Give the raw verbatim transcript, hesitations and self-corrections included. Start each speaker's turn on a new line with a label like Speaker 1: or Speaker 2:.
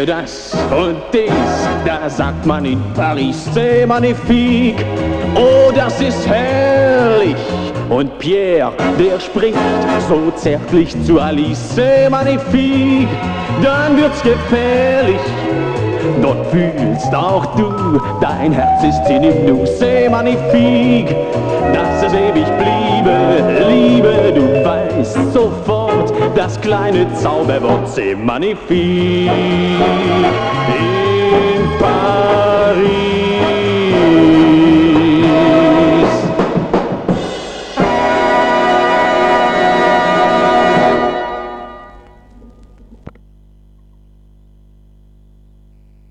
Speaker 1: das und dies, da sagt man in Paris, c'est magnifique. Oh, das ist herrlich. Und Pierre, der spricht so zärtlich zu Alice, c'est magnifique. Dann wird's gefährlich. Dort fühlst auch du, dein Herz ist in ihm nu, c'est magnifique. Dass es ewig bliebe, Liebe, du weißt sofort, das kleine Zauberwort, c'est magnifique. In